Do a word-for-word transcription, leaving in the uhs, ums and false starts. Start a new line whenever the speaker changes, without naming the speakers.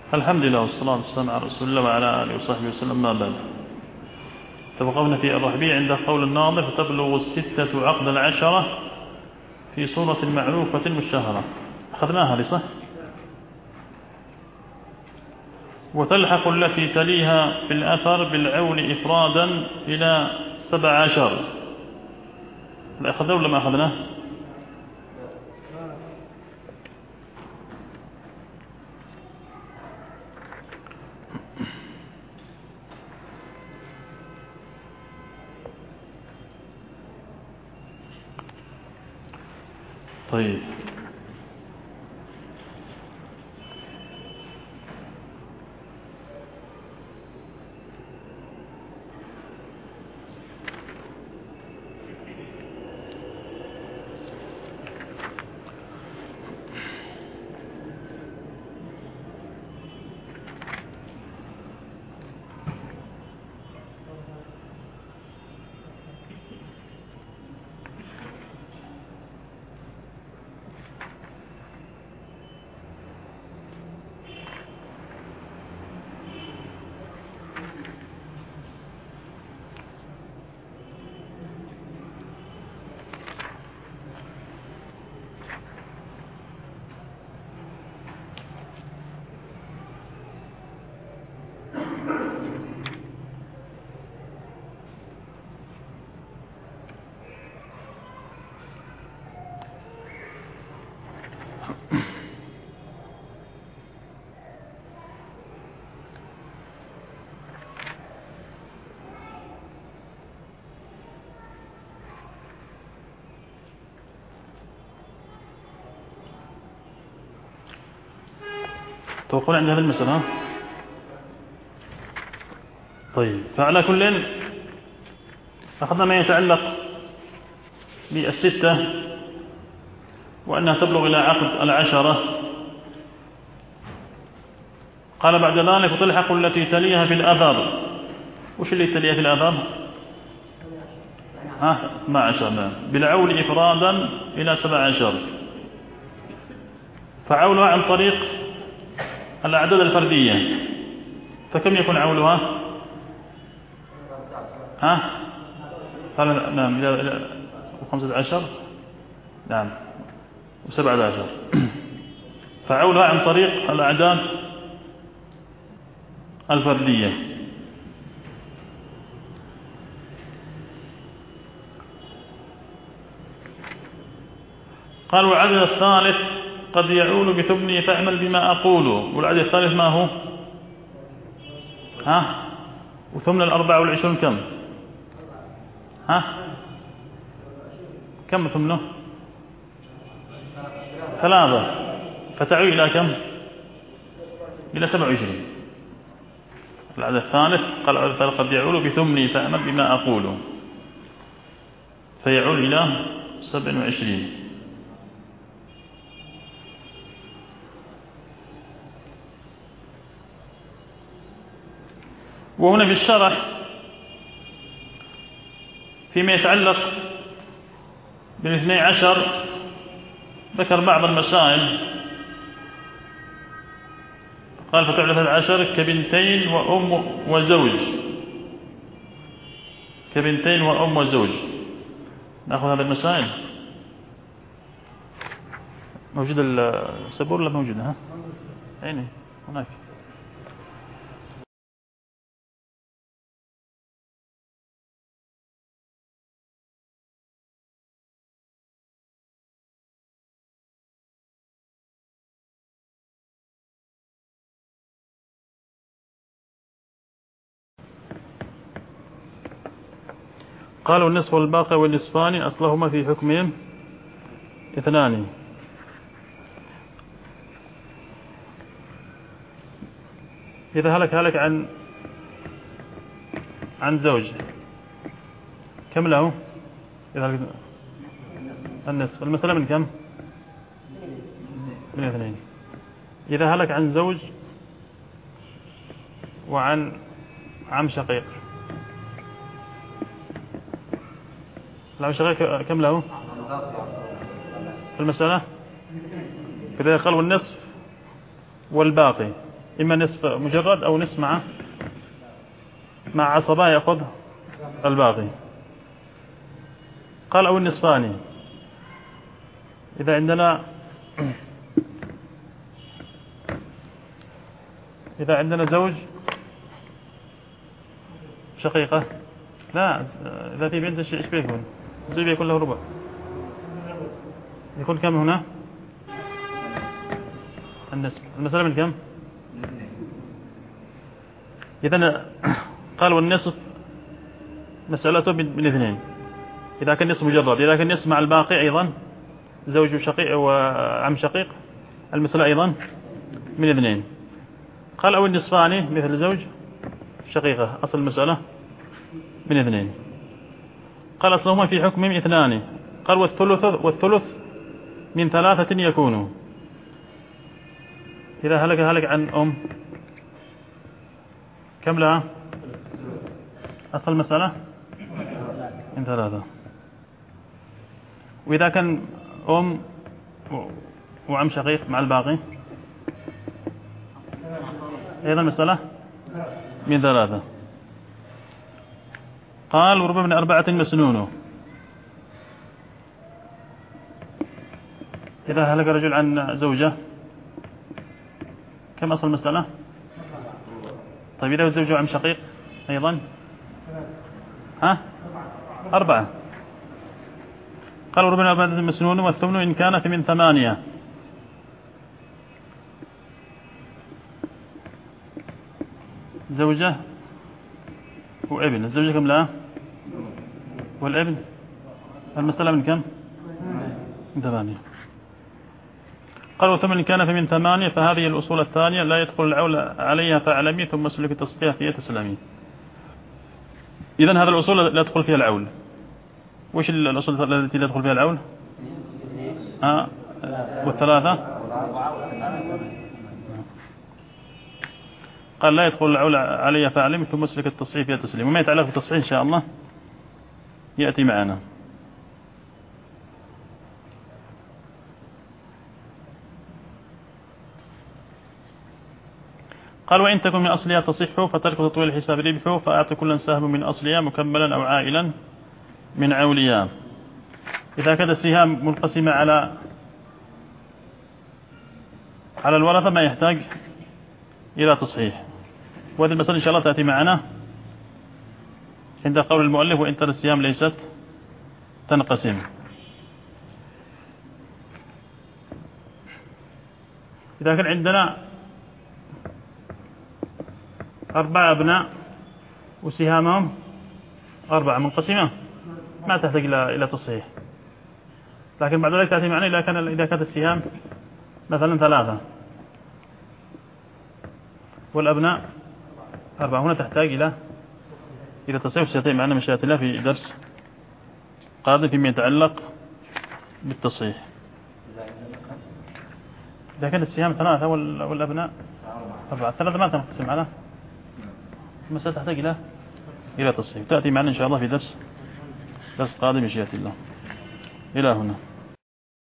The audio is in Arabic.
الحمد لله والصلاة والسلام على رسول الله وعلى آله وصحبه وسلم. ما بعد، توقفنا في الرحبي عند قول الناظر فتبلغ الستة عقد العشرة في صورة معروفة مشتهرة. أخذناها لصح. وتلحق التي تليها في الأثر بالعول إفرادا إلى سبع عشر. أخذنا ولا ما أخذناه؟ طيب، توقفون عند هذه المسألة. طيب، فعلى كل أخذنا ما يتعلق بالستة وأنها تبلغ إلى عقد العشرة. قال بعد ذلك وتلحق التي تليها في الأثر. وش اللي تليها في الأثر؟ ها اثنا عشر بالعول إفرادا إلى سبع عشر. فعولها عن طريق الأعداد الفردية. فكم يكون عولها؟ ها قال نعم إلى خمسة عشر. نعم وسبعة عشر. فعولها عن طريق الأعداد الفردية. قال والعدد الثالث قد يعول بثمنه فاعمل بما أقوله. والعدد الثالث ما هو؟ ها وثمن الأربعة والعشرون كم؟ ها كم ثمنه؟ ثلاثة. فتعود إلى كم؟ إلى سبع وعشرين. العدد الثالث قال العدد الثالث قد يعول بثمنه فاعمل بما أقوله فيعول إلى سبع وعشرين. وهنا في الشرح فيما يتعلق بالاثني عشر ذكر بعض المسائل. قال فتعلى ثلاث عشر كبنتين وأم وزوج. كبنتين وأم وزوج. نأخذ هذه المسائل. موجود السبور ولا موجود؟ ها عيني هناك. قالوا النصف والباقي والنصفان أصلهما في حكمهم اثنان. إذا هلك هلك عن عن زوج كم له؟ إذا هلك النصف. المسألة من كم؟ من اثنين. إذا هلك عن زوج وعن عم شقيق. العم شقيق كم له؟ المسألة كذا قال والنصف والباقي إما نصف مجرد أو نصف مع مع عصبة يأخذ الباقي. قال أو النصفان إذا عندنا إذا عندنا زوج شقيقة، لا إذا في بنت إيش بيكون؟ زوج بيكون له ربع، يكون كم هنا؟ النصف. المسألة من كم؟ إذا قال والنصف مسألته من اثنين، إذا كان نصف مجرد. إذا كان نصف مع الباقي أيضا زوج شقيق وعم شقيق المسألة أيضا من اثنين. قال أو النصفان مثل زوج شقيقة أصل المسألة من اثنين. قال أصلهما في حكمهم اثنان. قال والثلث والثلث من ثلاثة يكون. إذا هلك هلك عن أم كم لها؟ أصل المسألة من ثلاثة. وإذا كان أم وعم شقيق مع الباقي أيضا المسألة من ثلاثة. قال وربما من أربعة مسنون. إذا هلك رجل عن زوجة كم أصل المسألة؟ طيب إذا زوجه عم شقيق أيضا ها أربعة. قال وربما من أربعة مسنون والثمن إن كان في من ثمانية. زوجة وابن. الزوجة كم لها؟ والابن المسألة من كم؟ من ثمانية. قال وثمن كان في من ثمانية فهذه الأصول الثانية لا يدخل العول عليها فاعلمي ثم سلك تصحيح فيها تسلمي. إذن هذا الأصول لا يدخل فيها العول. وش الأصول التي لا يدخل فيها العول؟ آه والثلاثة. قال لا يدخل العول عليها فاعلمي ثم سلك التصحيح فيها تسلمي. وما يتعلق بالتصحيح إن شاء الله يأتي معنا. قال وإن تكن من أصلها تصح فترك تطويل الحساب ربح فأعطي كلا سهم من أصلها مكملا أو عائلا من عولها. إذا كانت السهام منقسمة على على الورثة ما يحتاج إلى تصحيح. وهذه المسألة إن شاء الله تأتي معنا عند قول المؤلف وإن ترى السهام ليست تنقسم. إذا كان عندنا أربعة أبناء وسهامهم أربعة منقسمة ما تحتاج إلى إلى تصحيح. لكن بعد ذلك تأتي معنا إذا كان إذا كانت السهام مثلا ثلاثة والأبناء أربعة هنا تحتاج إلى إلى تصحيح. سيأتي معنا مشاهد الله في درس قادم فيما يتعلق بالتصحيح. إذا كانت السهام ثلاثة والأبناء أربعة ثلاثة ما تنقسم على المسألة تحتاج إلى إلى تصحيح. تأتي معنا إن شاء الله في درس درس قادم مشيئة الله. إلى هنا.